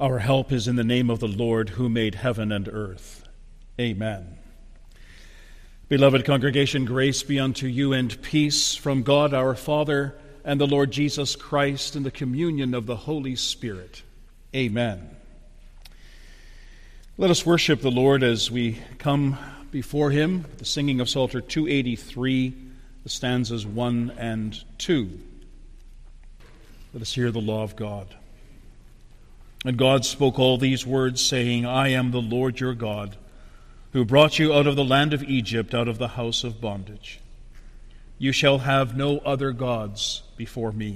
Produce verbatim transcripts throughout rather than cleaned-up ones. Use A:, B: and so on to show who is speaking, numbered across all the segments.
A: Our help is in the name of the Lord who made heaven and earth. Amen. Beloved congregation, grace be unto you and peace from God our Father and the Lord Jesus Christ and the communion of the Holy Spirit. Amen. Let us worship the Lord as we come before him, the singing of Psalter two eighty-three, the stanzas one and two. Let us hear the law of God. And God spoke all these words, saying, I am the Lord your God, who brought you out of the land of Egypt, out of the house of bondage. You shall have no other gods before me.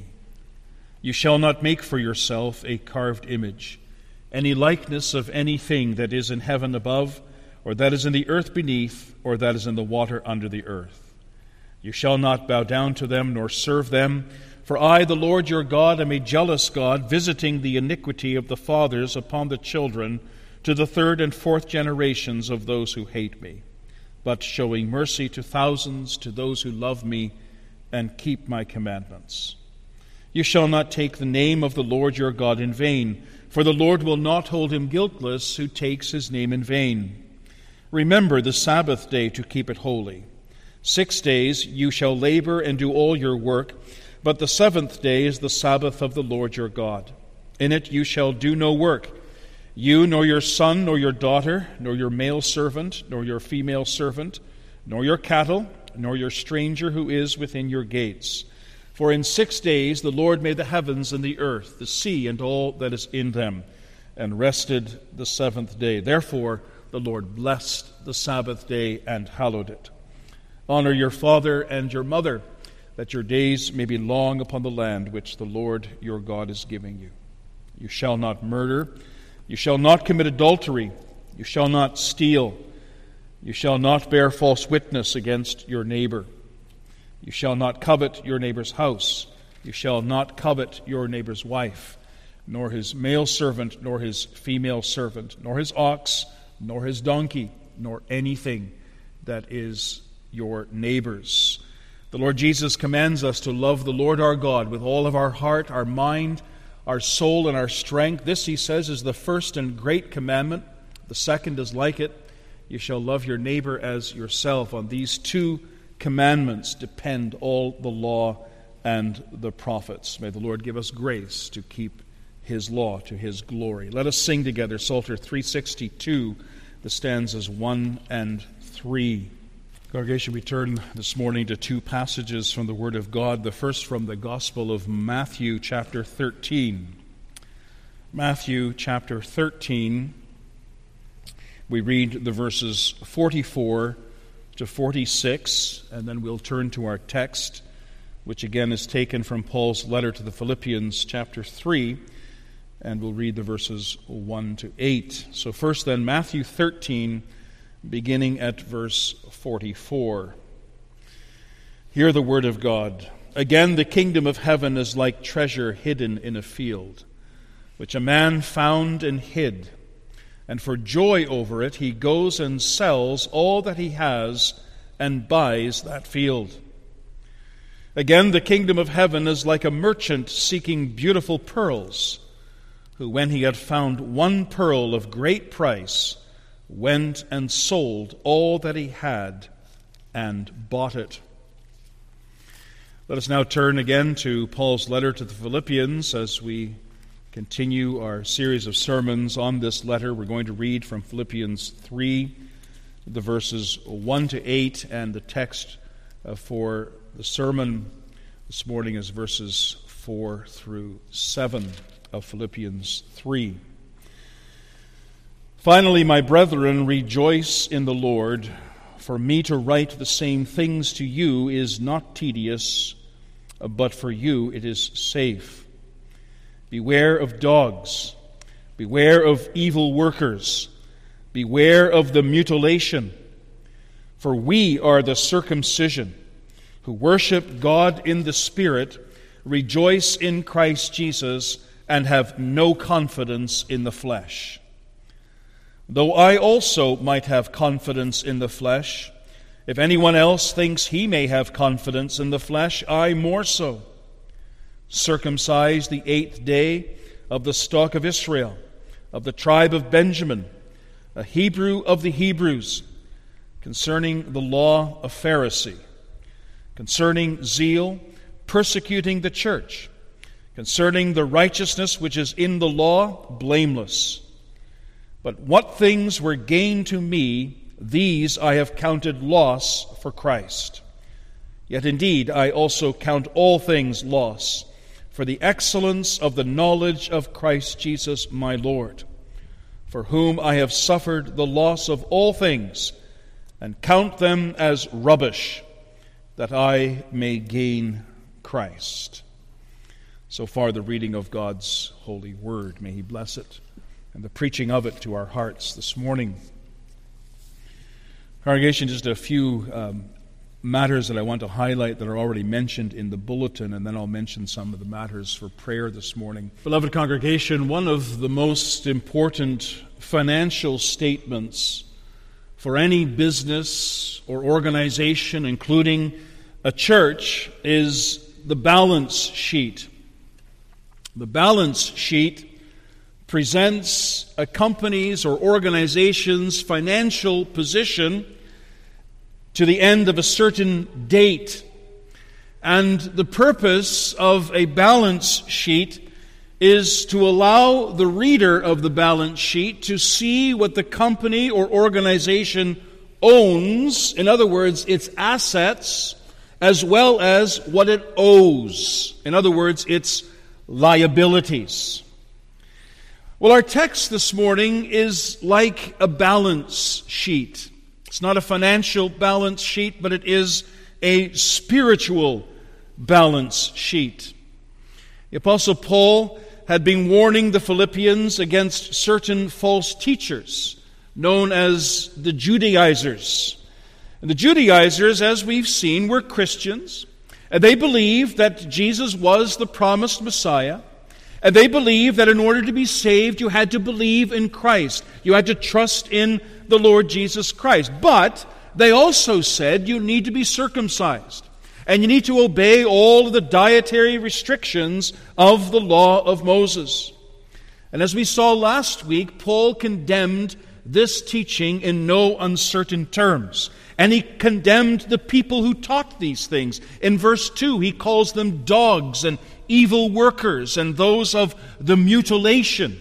A: You shall not make for yourself a carved image, any likeness of anything that is in heaven above, or that is in the earth beneath, or that is in the water under the earth. You shall not bow down to them, nor serve them. For I, the Lord your God, am a jealous God, visiting the iniquity of the fathers upon the children to the third and fourth generations of those who hate me, but showing mercy to thousands, to those who love me and keep my commandments. You shall not take the name of the Lord your God in vain, for the Lord will not hold him guiltless who takes his name in vain. Remember the Sabbath day to keep it holy. Six days you shall labor and do all your work, but the seventh day is the Sabbath of the Lord your God. In it you shall do no work, you nor your son nor your daughter, nor your male servant, nor your female servant, nor your cattle, nor your stranger who is within your gates. For in six days the Lord made the heavens and the earth, the sea and all that is in them, and rested the seventh day. Therefore the Lord blessed the Sabbath day and hallowed it. Honor your father and your mother, that your days may be long upon the land which the Lord your God is giving you. You shall not murder. You shall not commit adultery. You shall not steal. You shall not bear false witness against your neighbor. You shall not covet your neighbor's house. You shall not covet your neighbor's wife, nor his male servant, nor his female servant, nor his ox, nor his donkey, nor anything that is your neighbor's. The Lord Jesus commands us to love the Lord our God with all of our heart, our mind, our soul, and our strength. This, he says, is the first and great commandment. The second is like it. You shall love your neighbor as yourself. On these two commandments depend all the law and the prophets. May the Lord give us grace to keep his law to his glory. Let us sing together Psalter three sixty-two, the stanzas one and three. Congregation, we turn this morning to two passages from the Word of God. The first from the Gospel of Matthew, chapter thirteen. Matthew, chapter thirteen. We read the verses forty-four to forty-six, and then we'll turn to our text, which again is taken from Paul's letter to the Philippians, chapter three, and we'll read the verses one to eight. So first then, Matthew thirteen, beginning at verse forty-four. Hear the word of God. Again, the kingdom of heaven is like treasure hidden in a field, which a man found and hid. And for joy over it, he goes and sells all that he has and buys that field. Again, the kingdom of heaven is like a merchant seeking beautiful pearls, who, when he had found one pearl of great price, went and sold all that he had and bought it. Let us now turn again to Paul's letter to the Philippians as we continue our series of sermons on this letter. We're going to read from Philippians three, the verses one to eight, and the text for the sermon this morning is verses four through seven of Philippians three. Finally, my brethren, rejoice in the Lord. For me to write the same things to you is not tedious, but for you it is safe. Beware of dogs. Beware of evil workers. Beware of the mutilation. For we are the circumcision, who worship God in the Spirit, rejoice in Christ Jesus, and have no confidence in the flesh. Though I also might have confidence in the flesh, if anyone else thinks he may have confidence in the flesh, I more so. Circumcised the eighth day of the stock of Israel, of the tribe of Benjamin, a Hebrew of the Hebrews, concerning the law a Pharisee, concerning zeal, persecuting the church, concerning the righteousness which is in the law, blameless. But what things were gain to me, these I have counted loss for Christ. Yet indeed I also count all things loss, for the excellence of the knowledge of Christ Jesus my Lord, for whom I have suffered the loss of all things, and count them as rubbish, that I may gain Christ. So far the reading of God's holy word. May He bless it, and the preaching of it to our hearts this morning. Congregation, just a few um, matters that I want to highlight that are already mentioned in the bulletin, and then I'll mention some of the matters for prayer this morning. Beloved congregation, one of the most important financial statements for any business or organization, including a church, is the balance sheet. The balance sheet presents a company's or organization's financial position to the end of a certain date. And the purpose of a balance sheet is to allow the reader of the balance sheet to see what the company or organization owns, in other words, its assets, as well as what it owes, in other words, its liabilities. Well, our text this morning is like a balance sheet. It's not a financial balance sheet, but it is a spiritual balance sheet. The Apostle Paul had been warning the Philippians against certain false teachers known as the Judaizers. And the Judaizers, as we've seen, were Christians, and they believed that Jesus was the promised Messiah, and they believed that in order to be saved, you had to believe in Christ. You had to trust in the Lord Jesus Christ. But they also said you need to be circumcised, and you need to obey all of the dietary restrictions of the law of Moses. And as we saw last week, Paul condemned this teaching in no uncertain terms. And he condemned the people who taught these things. In verse two, he calls them dogs and evil workers and those of the mutilation.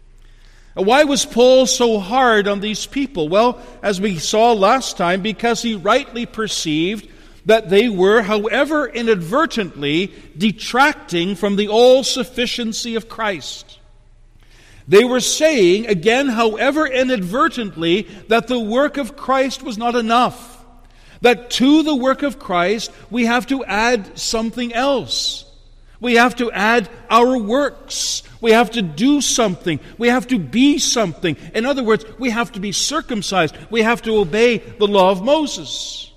A: Why was Paul so hard on these people? Well, as we saw last time, because he rightly perceived that they were, however inadvertently, detracting from the all-sufficiency of Christ. They were saying, again, however inadvertently, that the work of Christ was not enough. That to the work of Christ, we have to add something else. We have to add our works. We have to do something. We have to be something. In other words, we have to be circumcised. We have to obey the law of Moses.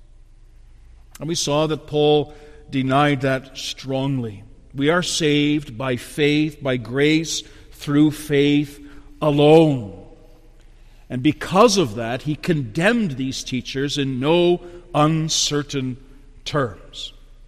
A: And we saw that Paul denied that strongly. We are saved by faith, by grace, through faith alone. And because of that, he condemned these teachers in no uncertain terms.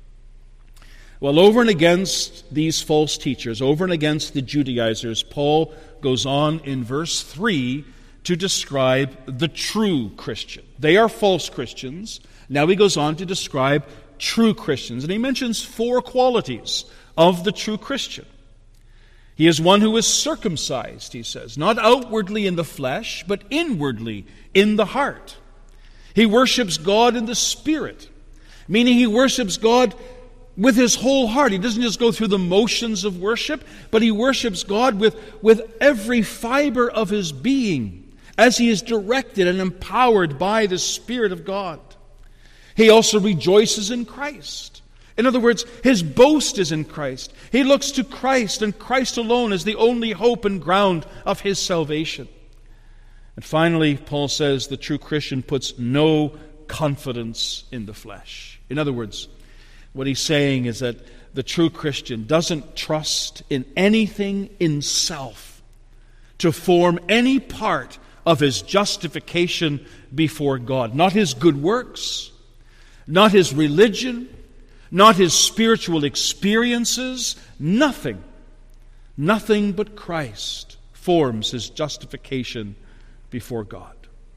A: Well, over and against these false teachers, over and against the Judaizers, Paul goes on in verse three to describe the true Christian. They are false Christians. Now he goes on to describe true Christians. And he mentions four qualities of the true Christian. He is one who is circumcised, he says, not outwardly in the flesh, but inwardly in the heart. He worships God in the Spirit, meaning he worships God with his whole heart. He doesn't just go through the motions of worship, but he worships God with, with every fiber of his being, as he is directed and empowered by the Spirit of God. He also rejoices in Christ. In other words, his boast is in Christ. He looks to Christ and Christ alone as the only hope and ground of his salvation. And finally, Paul says the true Christian puts no confidence in the flesh. In other words, what he's saying is that the true Christian doesn't trust in anything in self to form any part of his justification before God. Not his good works, not his religion, not his spiritual experiences, nothing. Nothing but Christ forms his justification before God.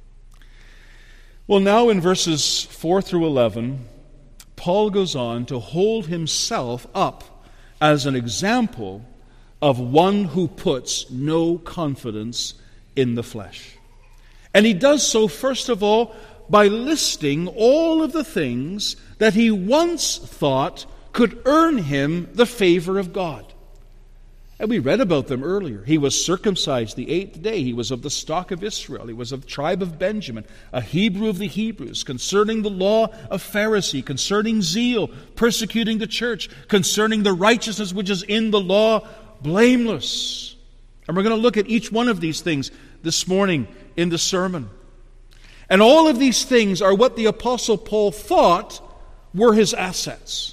A: Well, now in verses four through eleven, Paul goes on to hold himself up as an example of one who puts no confidence in the flesh. And he does so, first of all, by listing all of the things that he once thought could earn him the favor of God. And we read about them earlier. He was circumcised the eighth day. He was of the stock of Israel. He was of the tribe of Benjamin, a Hebrew of the Hebrews, concerning the law of Pharisee, concerning zeal, persecuting the church, concerning the righteousness which is in the law, blameless. And we're going to look at each one of these things this morning in the sermon. And all of these things are what the Apostle Paul thought were his assets.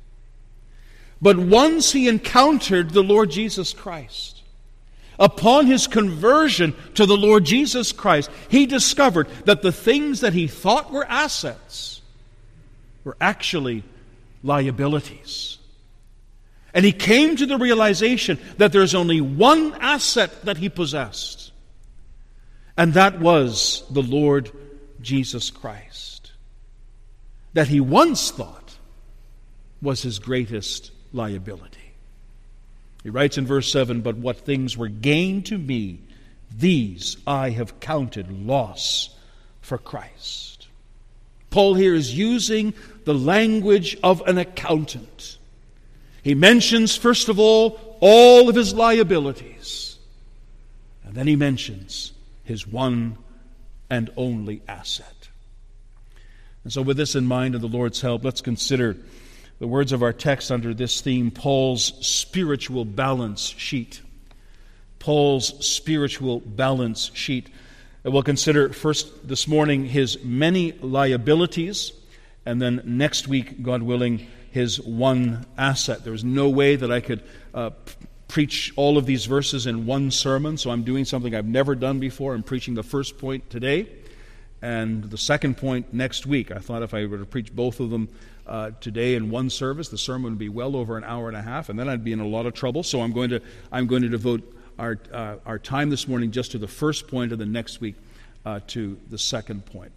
A: But once he encountered the Lord Jesus Christ, upon his conversion to the Lord Jesus Christ, he discovered that the things that he thought were assets were actually liabilities. And he came to the realization that there's only one asset that he possessed, and that was the Lord Jesus Christ, that he once thought was his greatest liability. He writes in verse seven, "But what things were gain to me, these I have counted loss for Christ." Paul here is using the language of an accountant. He mentions, first of all, all of his liabilities. And then he mentions his one and only asset. And so with this in mind and the Lord's help, let's consider the words of our text under this theme, Paul's spiritual balance sheet. Paul's spiritual balance sheet. And we'll consider first this morning his many liabilities, and then next week, God willing, his one asset. There was no way that I could uh, preach all of these verses in one sermon, so I'm doing something I've never done before. I'm preaching the first point today and the second point next week. I thought if I were to preach both of them uh, today in one service, the sermon would be well over an hour and a half, and then I'd be in a lot of trouble. So I'm going to I'm going to devote our uh, our time this morning just to the first point, and then next week uh, to the second point.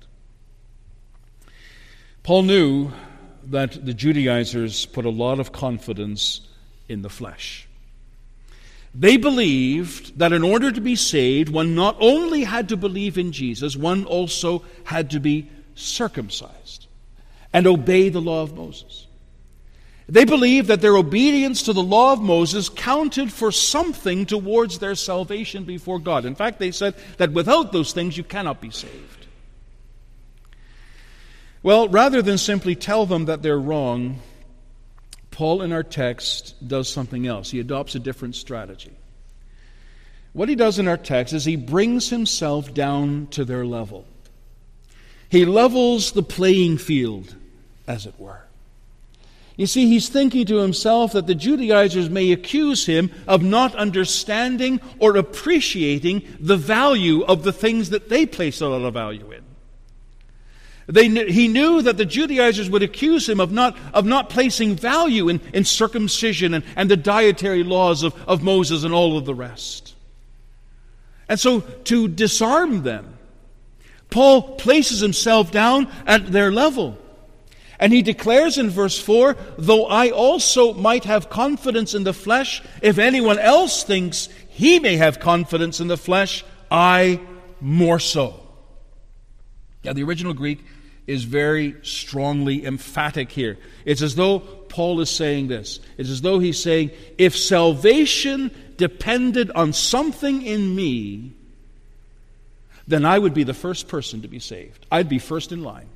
A: Paul knew that the Judaizers put a lot of confidence in the flesh. They believed that in order to be saved, one not only had to believe in Jesus, one also had to be circumcised and obey the law of Moses. They believed that their obedience to the law of Moses counted for something towards their salvation before God. In fact, they said that without those things you cannot be saved. Well, rather than simply tell them that they're wrong, Paul in our text does something else. He adopts a different strategy. What he does in our text is he brings himself down to their level. He levels the playing field, as it were. You see, he's thinking to himself that the Judaizers may accuse him of not understanding or appreciating the value of the things that they place a lot of value in. They, he knew that the Judaizers would accuse him of not, of not placing value in, in circumcision and, and the dietary laws of, of Moses and all of the rest. And so to disarm them, Paul places himself down at their level. And he declares in verse four, "Though I also might have confidence in the flesh, if anyone else thinks he may have confidence in the flesh, I more so." Now the original Greek is very strongly emphatic here. It's as though Paul is saying this. It's as though he's saying, if salvation depended on something in me, then I would be the first person to be saved. I'd be first in line.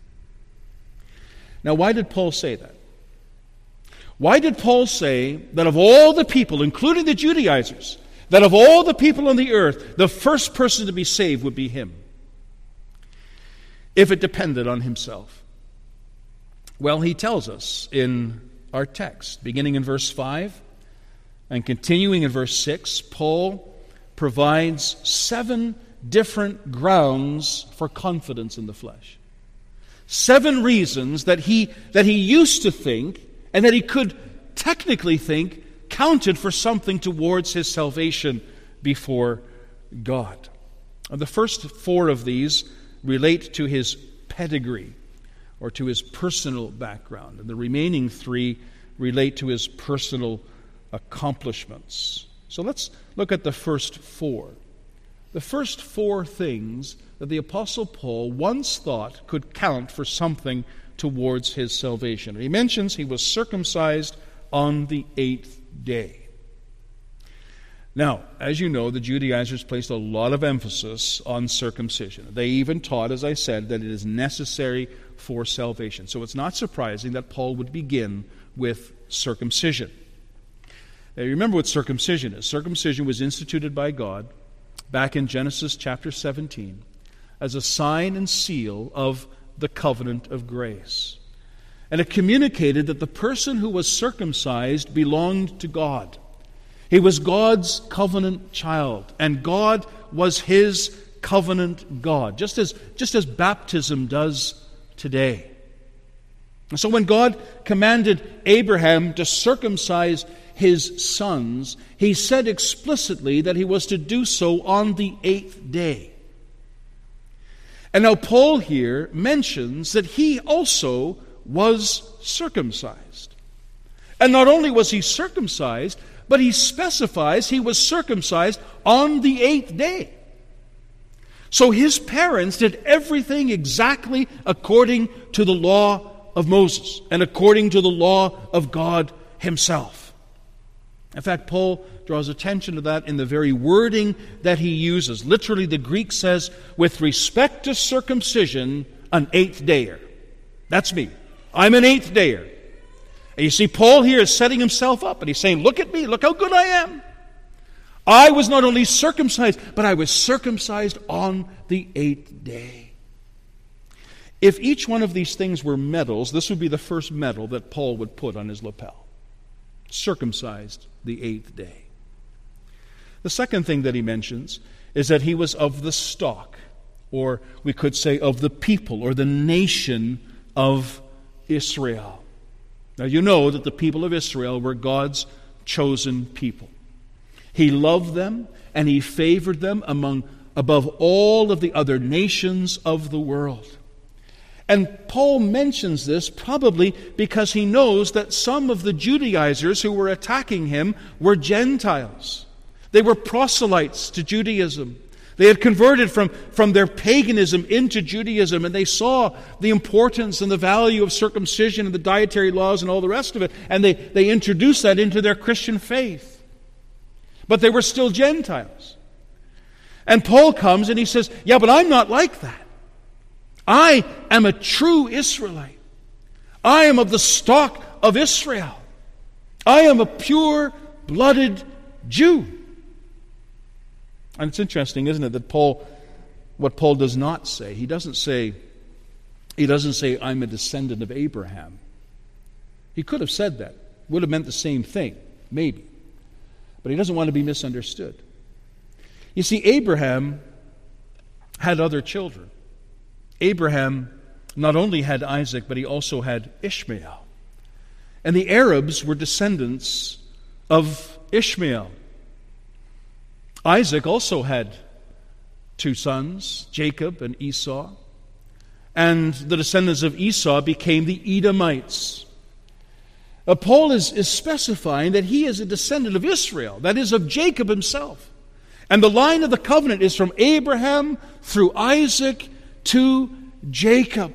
A: Now, why did Paul say that? Why did Paul say that of all the people, including the Judaizers, that of all the people on the earth, the first person to be saved would be him, if it depended on himself? Well, he tells us in our text, beginning in verse five and continuing in verse six, Paul provides seven different grounds for confidence in the flesh. Seven reasons that he that he used to think, and that he could technically think, counted for something towards his salvation before God. The first four of these relate to his pedigree or to his personal background, and the remaining three relate to his personal accomplishments. So let's look at the first four. The first four things that the Apostle Paul once thought could count for something towards his salvation. He mentions he was circumcised on the eighth day. Now, as you know, the Judaizers placed a lot of emphasis on circumcision. They even taught, as I said, that it is necessary for salvation. So it's not surprising that Paul would begin with circumcision. Now, you remember what circumcision is. Circumcision was instituted by God back in Genesis chapter seventeen as a sign and seal of the covenant of grace. And it communicated that the person who was circumcised belonged to God. He was God's covenant child, and God was his covenant God, just as, just as baptism does today. And so when God commanded Abraham to circumcise his sons, he said explicitly that he was to do so on the eighth day. And now Paul here mentions that he also was circumcised. And not only was he circumcised, but he specifies he was circumcised on the eighth day. So his parents did everything exactly according to the law of Moses and according to the law of God himself. In fact, Paul draws attention to that in the very wording that he uses. Literally, the Greek says, with respect to circumcision, an eighth dayer. That's me. I'm an eighth dayer. And you see, Paul here is setting himself up, and he's saying, look at me, look how good I am. I was not only circumcised, but I was circumcised on the eighth day. If each one of these things were medals, this would be the first medal that Paul would put on his lapel. Circumcised the eighth day. The second thing that he mentions is that he was of the stock, or we could say of the people, or the nation of Israel. Now you know that the people of Israel were God's chosen people. He loved them and he favored them among above all of the other nations of the world. And Paul mentions this probably because he knows that some of the Judaizers who were attacking him were Gentiles. They were proselytes to Judaism. They had converted from, from their paganism into Judaism, and they saw the importance and the value of circumcision and the dietary laws and all the rest of it, and they, they introduced that into their Christian faith. But they were still Gentiles. And Paul comes and he says, yeah, but I'm not like that. I am a true Israelite. I am of the stock of Israel. I am a pure-blooded Jew. And it's interesting, isn't it, that Paul, what Paul does not say, he doesn't say, he doesn't say, I'm a descendant of Abraham. He could have said that. Would have meant the same thing, maybe. But he doesn't want to be misunderstood. You see, Abraham had other children. Abraham not only had Isaac, but he also had Ishmael. And the Arabs were descendants of Ishmael. Isaac also had two sons, Jacob and Esau. And the descendants of Esau became the Edomites. Uh, Paul is, is specifying that he is a descendant of Israel, that is, of Jacob himself. And the line of the covenant is from Abraham through Isaac to Jacob.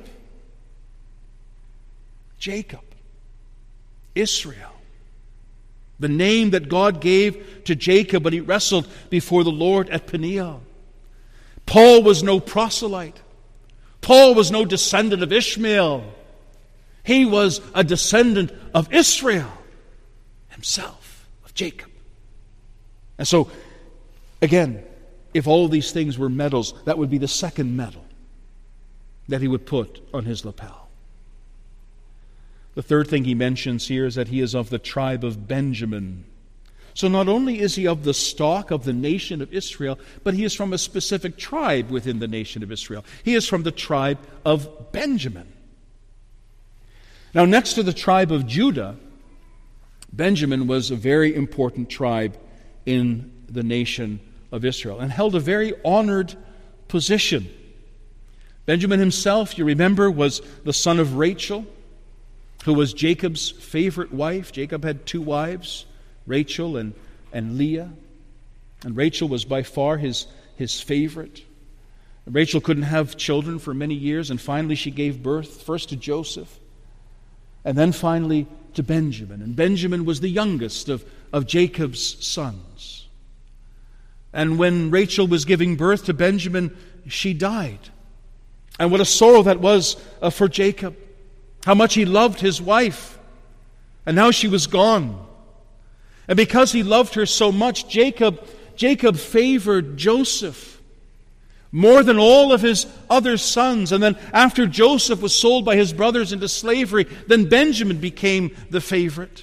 A: Jacob. Israel. The name that God gave to Jacob when he wrestled before the Lord at Peniel. Paul was no proselyte. Paul was no descendant of Ishmael. He was a descendant of Israel himself, of Jacob. And so, again, if all these things were medals, that would be the second medal that he would put on his lapel. The third thing he mentions here is that he is of the tribe of Benjamin. So not only is he of the stock of the nation of Israel, but he is from a specific tribe within the nation of Israel. He is from the tribe of Benjamin. Now, next to the tribe of Judah, Benjamin was a very important tribe in the nation of Israel and held a very honored position. Benjamin himself, you remember, was the son of Rachel, who was Jacob's favorite wife. Jacob had two wives, Rachel and, and Leah. And Rachel was by far his, his favorite. Rachel couldn't have children for many years, and finally she gave birth first to Joseph, and then finally to Benjamin. And Benjamin was the youngest of, of Jacob's sons. And when Rachel was giving birth to Benjamin, she died. And what a sorrow that was uh, for Jacob. How much he loved his wife. And now she was gone. And because he loved her so much, Jacob, Jacob favored Joseph more than all of his other sons. And then after Joseph was sold by his brothers into slavery, then Benjamin became the favorite.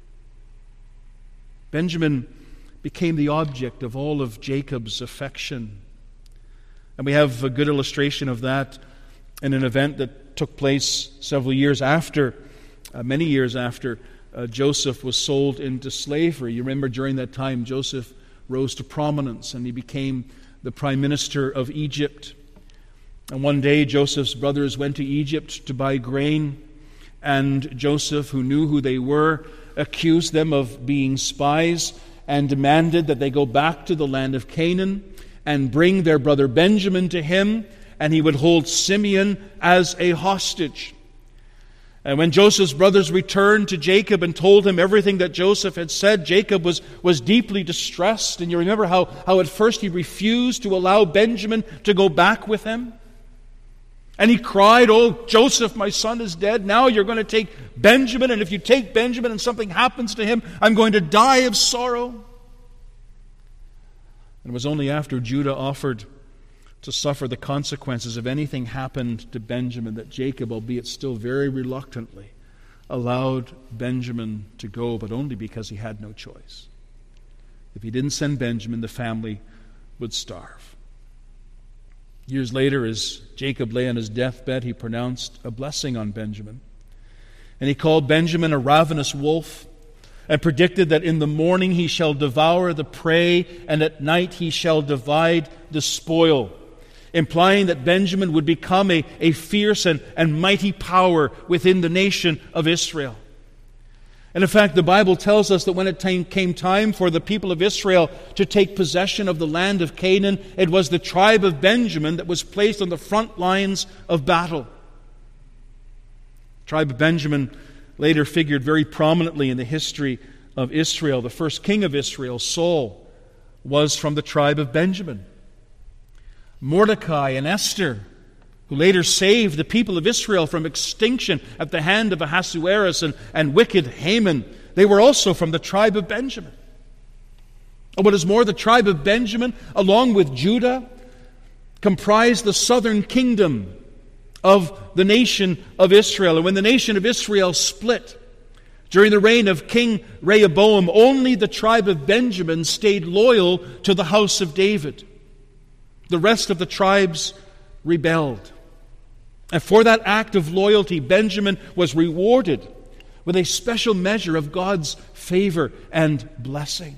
A: Benjamin became the object of all of Jacob's affection. And we have a good illustration of that in an event that took place several years after, uh, many years after uh, Joseph was sold into slavery. You remember during that time Joseph rose to prominence and he became the prime minister of Egypt. And one day Joseph's brothers went to Egypt to buy grain, and Joseph, who knew who they were, accused them of being spies and demanded that they go back to the land of Canaan and bring their brother Benjamin to him, and he would hold Simeon as a hostage. And when Joseph's brothers returned to Jacob and told him everything that Joseph had said, Jacob was, was deeply distressed. And you remember how, how at first he refused to allow Benjamin to go back with him. And he cried, "Oh, Joseph, my son is dead. Now you're going to take Benjamin, and if you take Benjamin and something happens to him, I'm going to die of sorrow." And it was only after Judah offered to suffer the consequences if anything happened to Benjamin that Jacob, albeit still very reluctantly, allowed Benjamin to go, but only because he had no choice. If he didn't send Benjamin, the family would starve. Years later, as Jacob lay on his deathbed, he pronounced a blessing on Benjamin. And he called Benjamin a ravenous wolf, and predicted that in the morning he shall devour the prey, and at night he shall divide the spoil, implying that Benjamin would become a, a fierce and, and mighty power within the nation of Israel. And in fact, the Bible tells us that when it came time for the people of Israel to take possession of the land of Canaan, it was the tribe of Benjamin that was placed on the front lines of battle. The tribe of Benjamin later figured very prominently in the history of Israel. The first king of Israel, Saul, was from the tribe of Benjamin. Mordecai and Esther, who later saved the people of Israel from extinction at the hand of Ahasuerus and, and wicked Haman, they were also from the tribe of Benjamin. And what is more, the tribe of Benjamin, along with Judah, comprised the southern kingdom of the nation of Israel. And when the nation of Israel split during the reign of King Rehoboam, only the tribe of Benjamin stayed loyal to the house of David. The rest of the tribes rebelled. And for that act of loyalty, Benjamin was rewarded with a special measure of God's favor and blessing.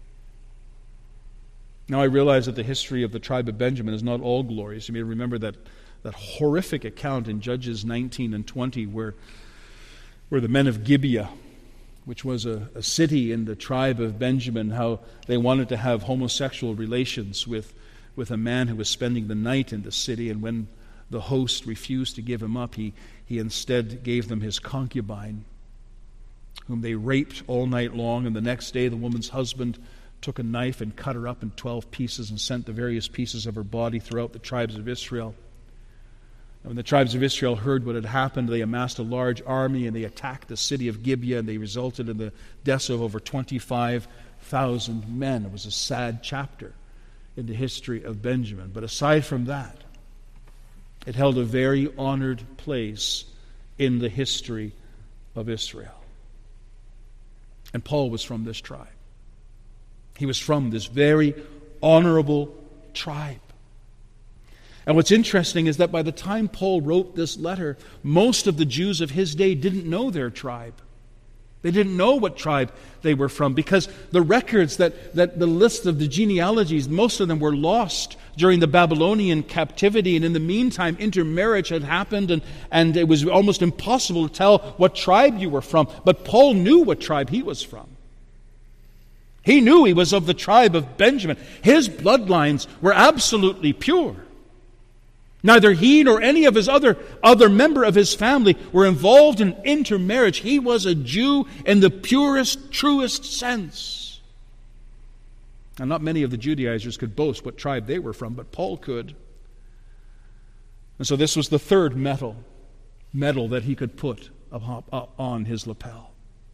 A: Now I realize that the history of the tribe of Benjamin is not all glorious. You may remember that, that horrific account in Judges nineteen and twenty where, where the men of Gibeah, which was a, a city in the tribe of Benjamin, how they wanted to have homosexual relations with, with a man who was spending the night in the city, and when the host refused to give him up, he, he instead gave them his concubine, whom they raped all night long, and the next day the woman's husband took a knife and cut her up in twelve pieces and sent the various pieces of her body throughout the tribes of Israel. And when the tribes of Israel heard what had happened, they amassed a large army and they attacked the city of Gibeah, and they resulted in the deaths of over twenty-five thousand men. It was a sad chapter in the history of Benjamin. But aside from that, it held a very honored place in the history of Israel. And Paul was from this tribe. He was from this very honorable tribe. And what's interesting is that by the time Paul wrote this letter, most of the Jews of his day didn't know their tribe. They didn't know what tribe they were from because the records, that, that the list of the genealogies, most of them were lost during the Babylonian captivity. And in the meantime, intermarriage had happened, and, and it was almost impossible to tell what tribe you were from. But Paul knew what tribe he was from. He knew he was of the tribe of Benjamin. His bloodlines were absolutely pure. Neither he nor any of his other, other member of his family were involved in intermarriage. He was a Jew in the purest, truest sense. And not many of the Judaizers could boast what tribe they were from, but Paul could. And so this was the third medal, medal that he could put on his lapel.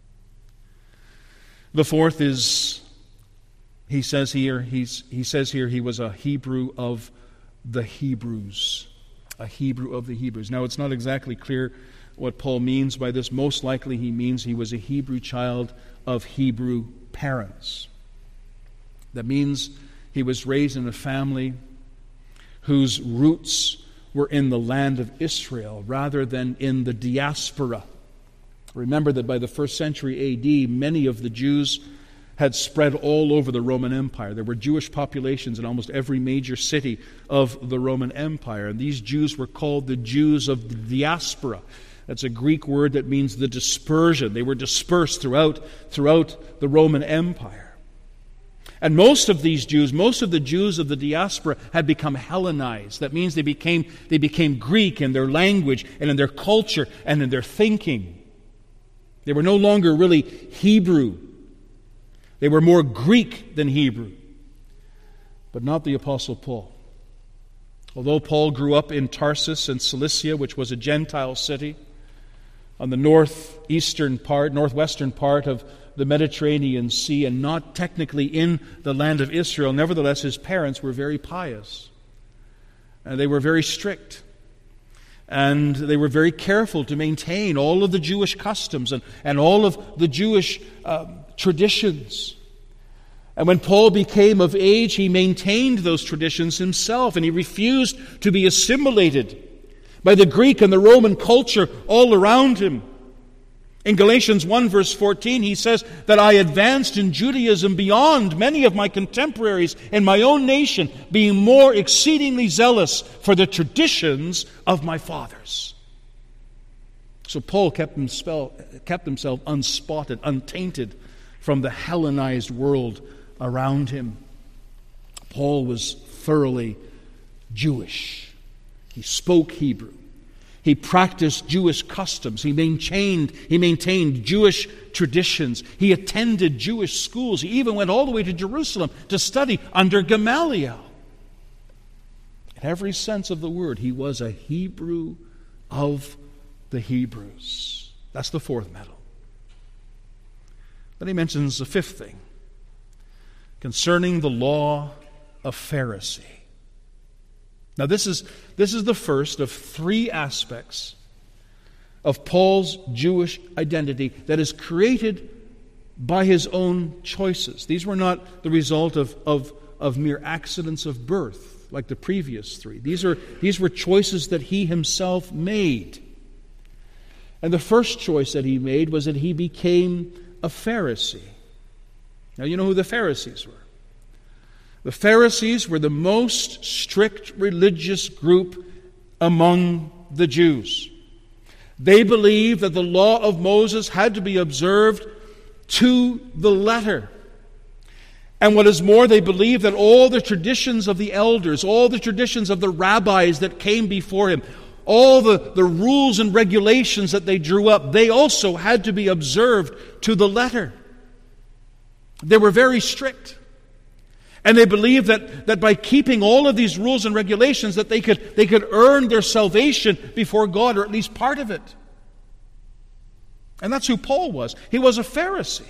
A: The fourth is, he says here, he's, he says here he was a Hebrew of the Hebrews. A Hebrew of the Hebrews. Now, it's not exactly clear what Paul means by this. Most likely he means he was a Hebrew child of Hebrew parents. That means he was raised in a family whose roots were in the land of Israel rather than in the diaspora. Remember that by the first century A D, many of the Jews had spread all over the Roman Empire. There were Jewish populations in almost every major city of the Roman Empire. And these Jews were called the Jews of the diaspora. That's a Greek word that means the dispersion. They were dispersed throughout, throughout the Roman Empire. And most of these Jews, most of the Jews of the diaspora had become Hellenized. That means they became, they became Greek in their language and in their culture and in their thinking. They were no longer really Hebrew. They were more Greek than Hebrew, but not the Apostle Paul. Although Paul grew up in Tarsus in Cilicia, which was a Gentile city, on the northeastern part, northwestern part of the Mediterranean Sea, and not technically in the land of Israel, nevertheless his parents were very pious. And they were very strict. And they were very careful to maintain all of the Jewish customs and, and all of the Jewish uh, traditions. And when Paul became of age, he maintained those traditions himself, and he refused to be assimilated by the Greek and the Roman culture all around him. In Galatians one verse fourteen, he says that I advanced in Judaism beyond many of my contemporaries in my own nation, being more exceedingly zealous for the traditions of my fathers. So Paul kept himself, kept himself unspotted, untainted from the Hellenized world around him. Paul was thoroughly Jewish. He spoke Hebrew. He practiced Jewish customs. He maintained, he maintained Jewish traditions. He attended Jewish schools. He even went all the way to Jerusalem to study under Gamaliel. In every sense of the word, he was a Hebrew of the Hebrews. That's the fourth medal. Then he mentions the fifth thing, concerning the law of Pharisee. Now this is, this is the first of three aspects of Paul's Jewish identity that is created by his own choices. These were not the result of, of, of mere accidents of birth like the previous three. These are, these were choices that he himself made. And the first choice that he made was that he became a Pharisee. Now you know who the Pharisees were. The Pharisees were the most strict religious group among the Jews. They believed that the law of Moses had to be observed to the letter. And what is more, they believed that all the traditions of the elders, all the traditions of the rabbis that came before him, all the, the rules and regulations that they drew up, they also had to be observed to the letter. They were very strict. And they believed that, that by keeping all of these rules and regulations that they could, they could earn their salvation before God, or at least part of it. And that's who Paul was. He was a Pharisee.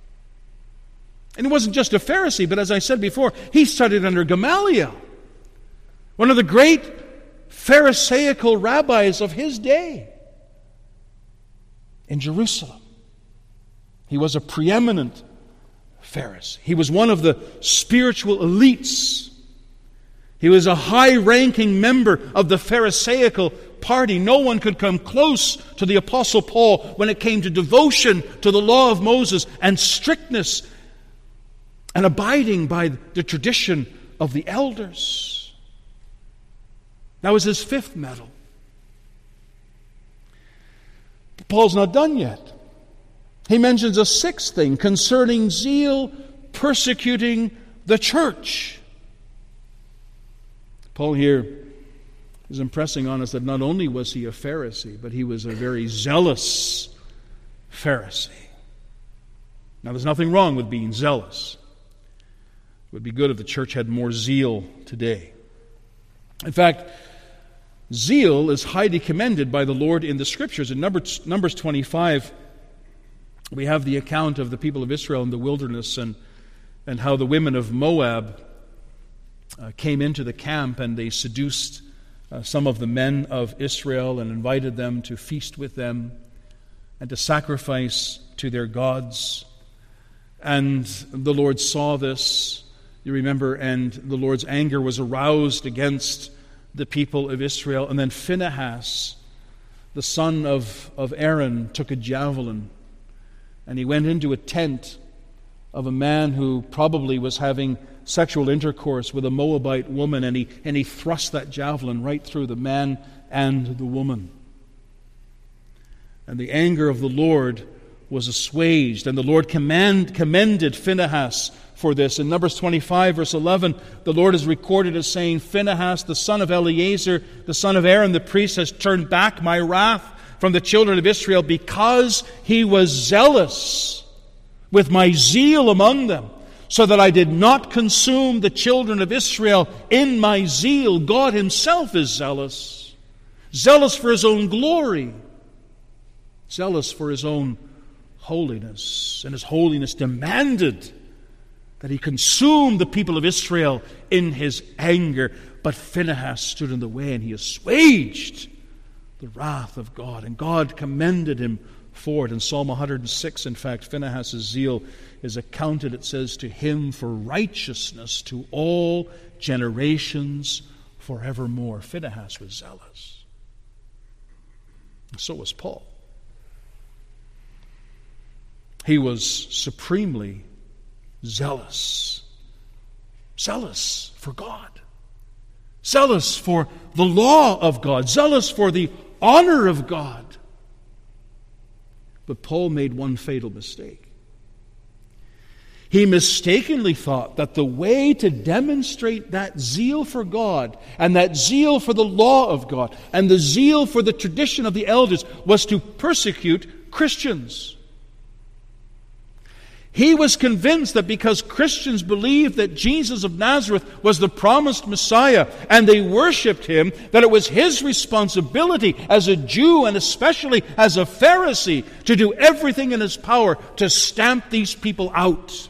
A: And he wasn't just a Pharisee, but as I said before, he studied under Gamaliel, one of the great Pharisaical rabbis of his day in Jerusalem. He was a preeminent Pharisee. He was one of the spiritual elites. He was a high-ranking member of the Pharisaical party. No one could come close to the Apostle Paul when it came to devotion to the law of Moses and strictness and abiding by the tradition of the elders. That was his fifth medal. But Paul's not done yet. He mentions a sixth thing concerning zeal persecuting the church. Paul here is impressing on us that not only was he a Pharisee, but he was a very zealous Pharisee. Now, there's nothing wrong with being zealous. It would be good if the church had more zeal today. In fact, zeal is highly commended by the Lord in the Scriptures. In Numbers, Numbers twenty-five, we have the account of the people of Israel in the wilderness and, and how the women of Moab uh, came into the camp and they seduced uh, some of the men of Israel and invited them to feast with them and to sacrifice to their gods. And the Lord saw this, you remember, and the Lord's anger was aroused against the people of Israel. And then Phinehas, the son of, of Aaron, took a javelin and he went into a tent of a man who probably was having sexual intercourse with a Moabite woman, and he, and he thrust that javelin right through the man and the woman. And the anger of the Lord was assuaged, and the Lord command, commended Phinehas for this. In Numbers twenty-five, verse eleven, the Lord is recorded as saying, Phinehas, the son of Eleazar, the son of Aaron, the priest, has turned back my wrath from the children of Israel because he was zealous with my zeal among them, so that I did not consume the children of Israel in my zeal. God himself is zealous, zealous for his own glory, zealous for his own holiness. And his holiness demanded that he consume the people of Israel in his anger. But Phinehas stood in the way, and he assuaged the wrath of God, and God commended him for it. In Psalm one hundred six, in fact, Phinehas' zeal is accounted, it says, to him for righteousness to all generations forevermore. Phinehas was zealous. And so was Paul. He was supremely zealous. Zealous for God. Zealous for the law of God. Zealous for the honor of God. But Paul made one fatal mistake. He mistakenly thought that the way to demonstrate that zeal for God and that zeal for the law of God and the zeal for the tradition of the elders was to persecute Christians. He was convinced that because Christians believed that Jesus of Nazareth was the promised Messiah and they worshipped him, that it was his responsibility as a Jew and especially as a Pharisee to do everything in his power to stamp these people out.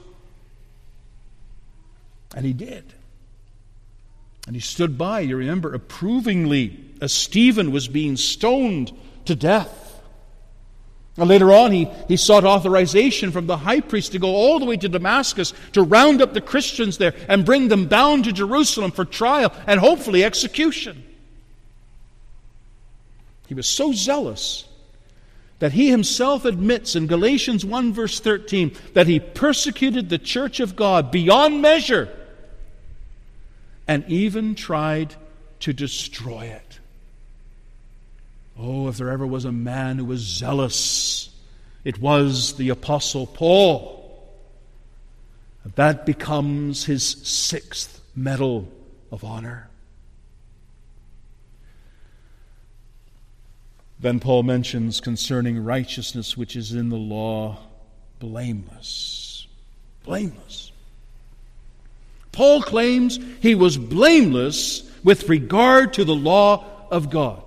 A: And he did. And he stood by, you remember, approvingly as Stephen was being stoned to death. And later on, he, he sought authorization from the high priest to go all the way to Damascus to round up the Christians there and bring them bound to Jerusalem for trial and hopefully execution. He was so zealous that he himself admits in Galatians one verse thirteen that he persecuted the church of God beyond measure and even tried to destroy it. Oh, if there ever was a man who was zealous, it was the Apostle Paul. And that becomes his sixth medal of honor. Then Paul mentions concerning righteousness which is in the law, blameless. Blameless. Paul claims he was blameless with regard to the law of God.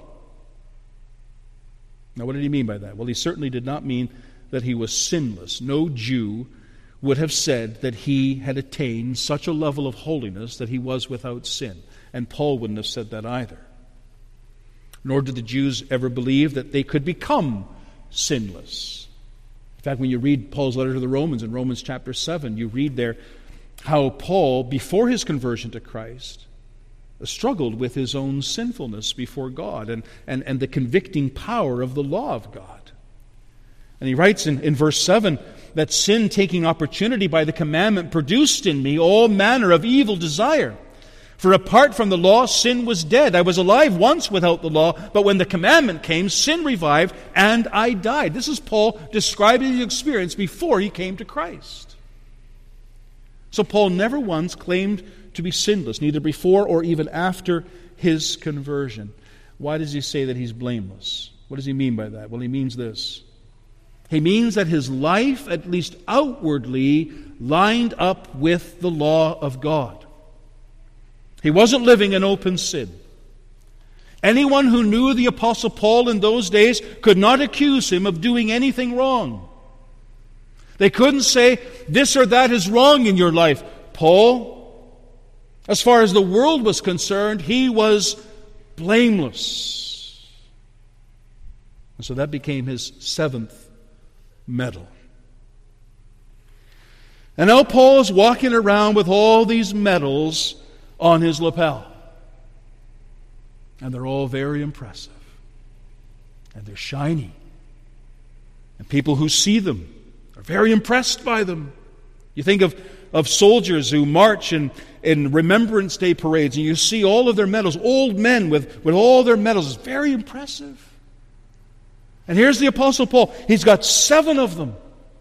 A: Now, what did he mean by that? Well, he certainly did not mean that he was sinless. No Jew would have said that he had attained such a level of holiness that he was without sin. And Paul wouldn't have said that either. Nor did the Jews ever believe that they could become sinless. In fact, when you read Paul's letter to the Romans in Romans chapter seven, you read there how Paul, before his conversion to Christ, struggled with his own sinfulness before God and, and, and the convicting power of the law of God. And he writes in, in verse seven that sin, taking opportunity by the commandment, produced in me all manner of evil desire. For apart from the law, sin was dead. I was alive once without the law, but when the commandment came, sin revived, and I died. This is Paul describing his experience before he came to Christ. So Paul never once claimed to be sinless, neither before or even after his conversion. Why does he say that he's blameless? What does he mean by that? Well, he means this. He means that his life, at least outwardly, lined up with the law of God. He wasn't living in open sin. Anyone who knew the Apostle Paul in those days could not accuse him of doing anything wrong. They couldn't say, this or that is wrong in your life. Paul, as far as the world was concerned, he was blameless. And so that became his seventh medal. And now Paul is walking around with all these medals on his lapel. And they're all very impressive. And they're shiny. And people who see them are very impressed by them. You think of, of soldiers who march in, in Remembrance Day parades, and you see all of their medals, old men with, with all their medals. It's very impressive. And here's the Apostle Paul. He's got seven of them.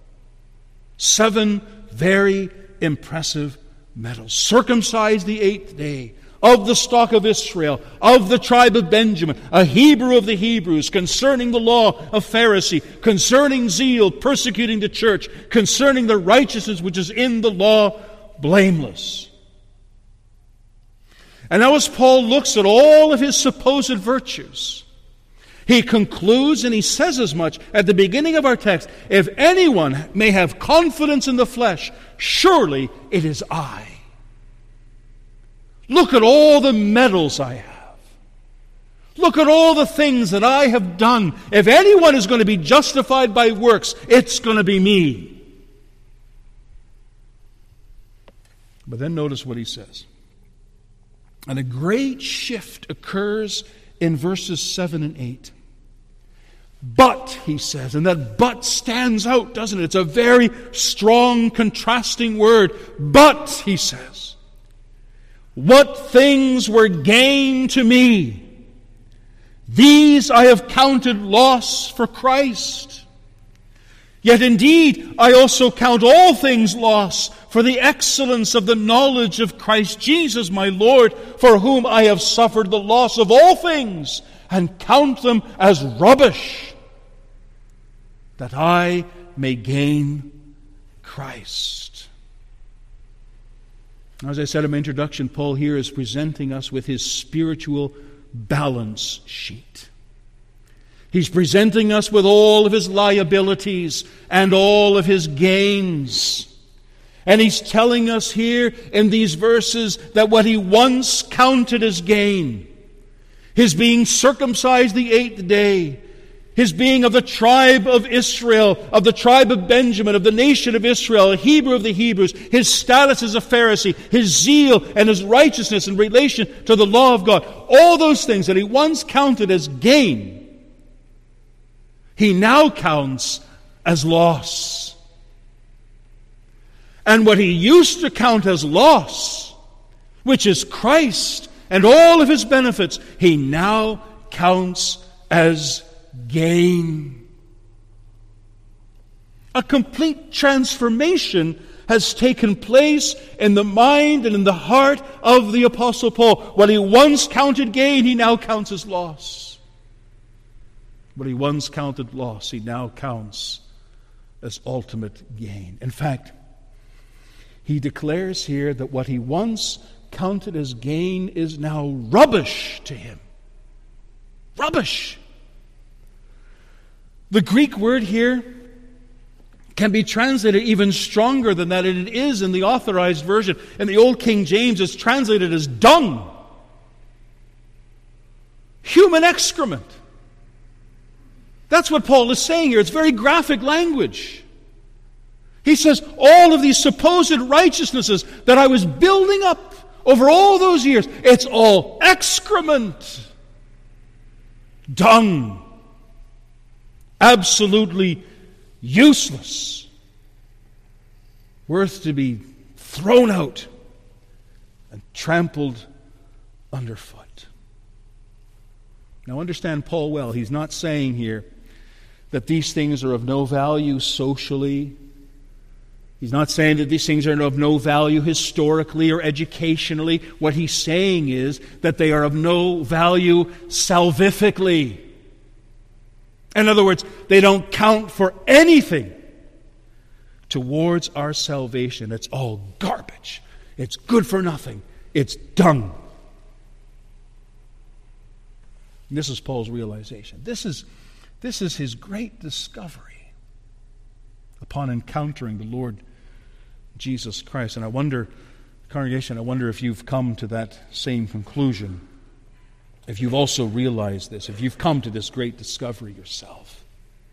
A: Seven very impressive medals. Circumcised the eighth day, of the stock of Israel, of the tribe of Benjamin, a Hebrew of the Hebrews, concerning the law of Pharisee, concerning zeal, persecuting the church, concerning the righteousness which is in the law, blameless. And now as Paul looks at all of his supposed virtues, he concludes, and he says as much at the beginning of our text, if anyone may have confidence in the flesh, surely it is I. Look at all the medals I have. Look at all the things that I have done. If anyone is going to be justified by works, it's going to be me. But then notice what he says. And a great shift occurs in verses seven and eight. But, he says, and that but stands out, doesn't it? It's a very strong, contrasting word. But, he says, what things were gain to me, these I have counted loss for Christ. Yet indeed I also count all things loss for the excellence of the knowledge of Christ Jesus my Lord, for whom I have suffered the loss of all things, and count them as rubbish, that I may gain Christ. As I said in my introduction, Paul here is presenting us with his spiritual balance sheet. He's presenting us with all of his liabilities and all of his gains. And he's telling us here in these verses that what he once counted as gain, his being circumcised the eighth day, his being of the tribe of Israel, of the tribe of Benjamin, of the nation of Israel, a Hebrew of the Hebrews, his status as a Pharisee, his zeal and his righteousness in relation to the law of God, all those things that he once counted as gain, he now counts as loss. And what he used to count as loss, which is Christ and all of his benefits, he now counts as gain. A complete transformation has taken place in the mind and in the heart of the Apostle Paul. What he once counted gain, he now counts as loss. What he once counted loss, he now counts as ultimate gain. In fact, he declares here that what he once counted as gain is now rubbish to him. Rubbish. The Greek word here can be translated even stronger than that, and it is in the Authorized Version. In the Old King James, it's translated as dung. Human excrement. That's what Paul is saying here. It's very graphic language. He says, all of these supposed righteousnesses that I was building up over all those years, it's all excrement, dung, absolutely useless, worth to be thrown out and trampled underfoot. Now understand Paul well. He's not saying here that these things are of no value socially. He's not saying that these things are of no value historically or educationally. What he's saying is that they are of no value salvifically. In other words, they don't count for anything towards our salvation. It's all garbage. It's good for nothing. It's dung. And this is Paul's realization. This is, this is his great discovery upon encountering the Lord Jesus Christ. And I wonder, congregation, I wonder if you've come to that same conclusion. If you've also realized this, if you've come to this great discovery yourself.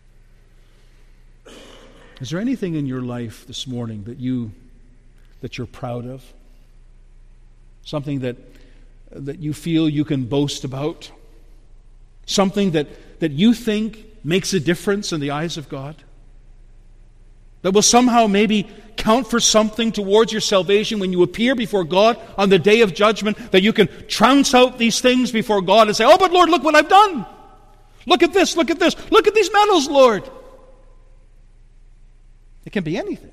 A: Is there anything in your life this morning that you that you're proud of? Something that that you feel you can boast about? Something that, that you think makes a difference in the eyes of God? That will somehow maybe count for something towards your salvation when you appear before God on the day of judgment, that you can trounce out these things before God and say, oh, but Lord, look what I've done. Look at this, look at this, look at these medals, Lord. It can be anything.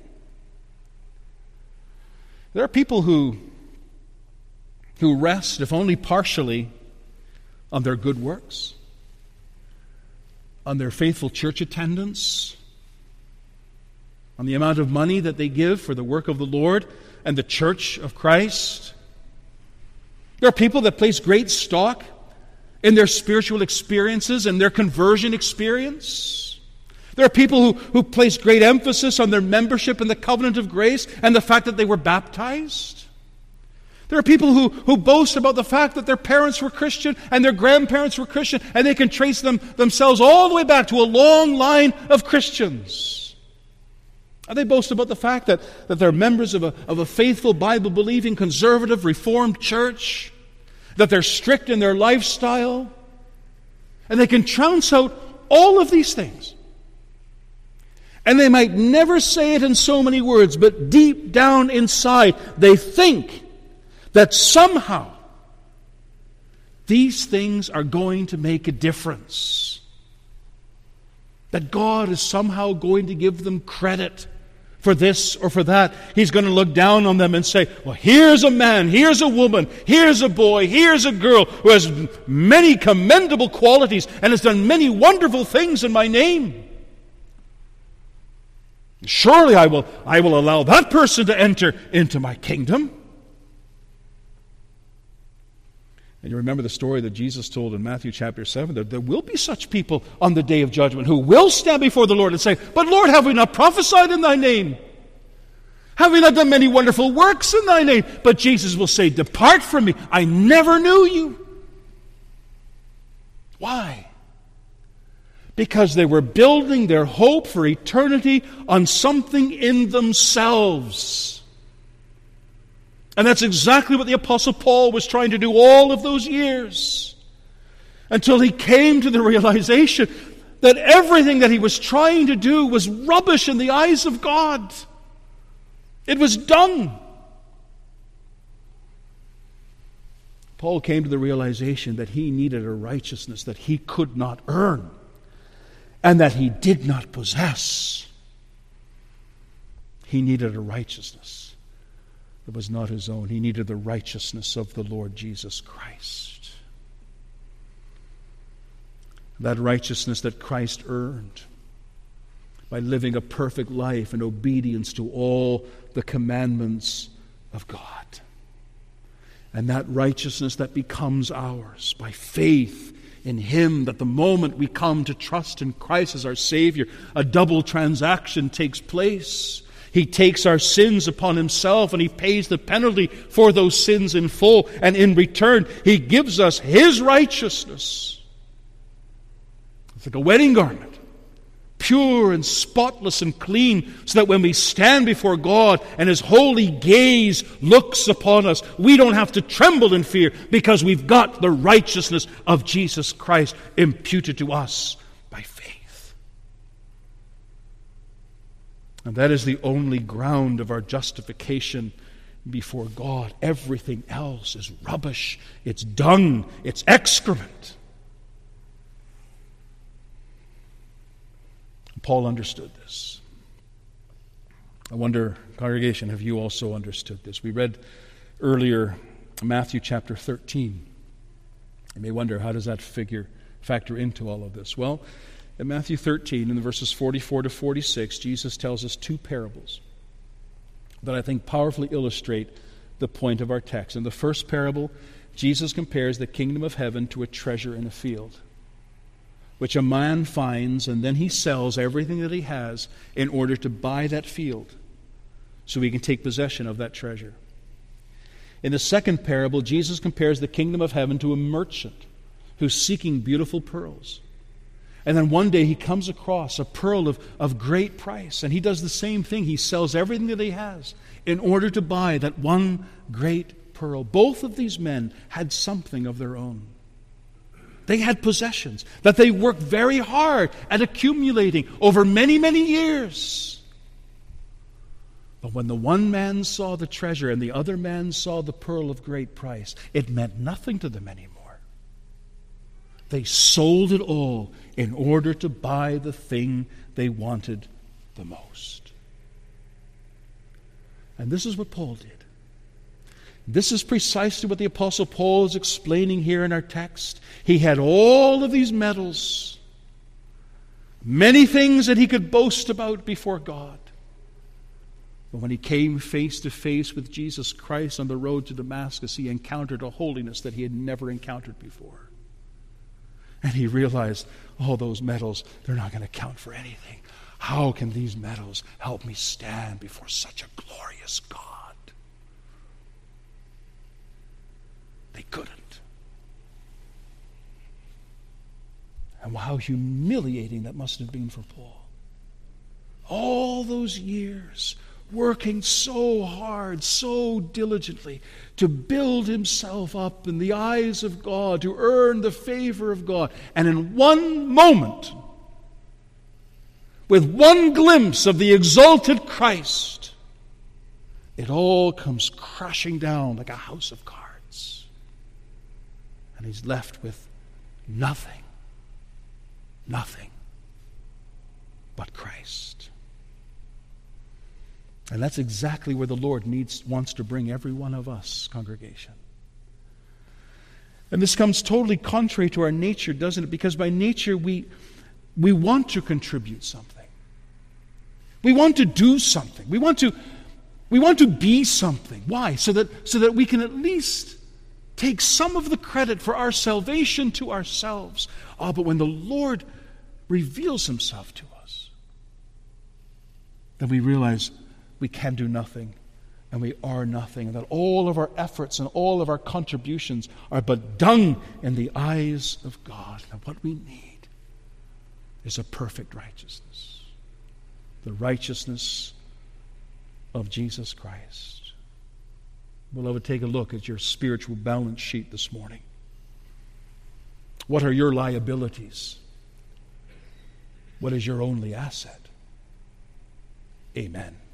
A: There are people who, who rest, if only partially, on their good works, on their faithful church attendance, on the amount of money that they give for the work of the Lord and the church of Christ. There are people that place great stock in their spiritual experiences and their conversion experience. There are people who, who place great emphasis on their membership in the covenant of grace and the fact that they were baptized. There are people who, who boast about the fact that their parents were Christian and their grandparents were Christian, and they can trace them themselves all the way back to a long line of Christians. And they boast about the fact that, that they're members of a, of a faithful, Bible-believing, conservative, Reformed church, that they're strict in their lifestyle, and they can trounce out all of these things. And they might never say it in so many words, but deep down inside, they think that somehow these things are going to make a difference. That God is somehow going to give them credit for this or for that. He's going to look down on them and say, well, here's a man, here's a woman, here's a boy, here's a girl who has many commendable qualities and has done many wonderful things in my name. Surely I will, I will allow that person to enter into my kingdom. And you remember the story that Jesus told in Matthew chapter seven, that there will be such people on the day of judgment who will stand before the Lord and say, but Lord, have we not prophesied in thy name? Have we not done many wonderful works in thy name? But Jesus will say, depart from me, I never knew you. Why? Because they were building their hope for eternity on something in themselves. And that's exactly what the Apostle Paul was trying to do all of those years. Until he came to the realization that everything that he was trying to do was rubbish in the eyes of God. It was dung. Paul came to the realization that he needed a righteousness that he could not earn and that he did not possess. He needed a righteousness that was not his own. He needed the righteousness of the Lord Jesus Christ. That righteousness that Christ earned by living a perfect life in obedience to all the commandments of God. And that righteousness that becomes ours by faith in Him, that the moment we come to trust in Christ as our Savior, a double transaction takes place. He takes our sins upon Himself and He pays the penalty for those sins in full. And in return, He gives us His righteousness. It's like a wedding garment, pure and spotless and clean, so that when we stand before God and His holy gaze looks upon us, we don't have to tremble in fear, because we've got the righteousness of Jesus Christ imputed to us by faith. And that is the only ground of our justification before God. Everything else is rubbish, it's dung, it's excrement. Paul understood this. I wonder, congregation, have you also understood this? We read earlier Matthew chapter thirteen. You may wonder, how does that figure factor into all of this? Well, in Matthew thirteen, in the verses forty-four to forty-six, Jesus tells us two parables that I think powerfully illustrate the point of our text. In the first parable, Jesus compares the kingdom of heaven to a treasure in a field, which a man finds, and then he sells everything that he has in order to buy that field so he can take possession of that treasure. In the second parable, Jesus compares the kingdom of heaven to a merchant who's seeking beautiful pearls. And then one day he comes across a pearl of, of great price, and he does the same thing. He sells everything that he has in order to buy that one great pearl. Both of these men had something of their own. They had possessions that they worked very hard at accumulating over many, many years. But when the one man saw the treasure and the other man saw the pearl of great price, it meant nothing to them anymore. They sold it all in order to buy the thing they wanted the most. And this is what Paul did. This is precisely what the Apostle Paul is explaining here in our text. He had all of these medals, many things that he could boast about before God. But when he came face to face with Jesus Christ on the road to Damascus, he encountered a holiness that he had never encountered before. And he realized, oh, those medals, they're not going to count for anything. How can these medals help me stand before such a glorious God? They couldn't. And how humiliating that must have been for Paul. All those years working so hard, so diligently to build himself up in the eyes of God, to earn the favor of God. And in one moment, with one glimpse of the exalted Christ, it all comes crashing down like a house of cards. And he's left with nothing, nothing but Christ. And that's exactly where the Lord needs wants to bring every one of us, congregation. And this comes totally contrary to our nature, doesn't it? Because by nature we we want to contribute something. We want to do something. We want to we want to be something. Why? So that so that we can at least take some of the credit for our salvation to ourselves. Oh, but when the Lord reveals himself to us, then we realize we can do nothing, and we are nothing, and that all of our efforts and all of our contributions are but dung in the eyes of God. And what we need is a perfect righteousness, the righteousness of Jesus Christ. Beloved, take a look at your spiritual balance sheet this morning. What are your liabilities? What is your only asset? Amen.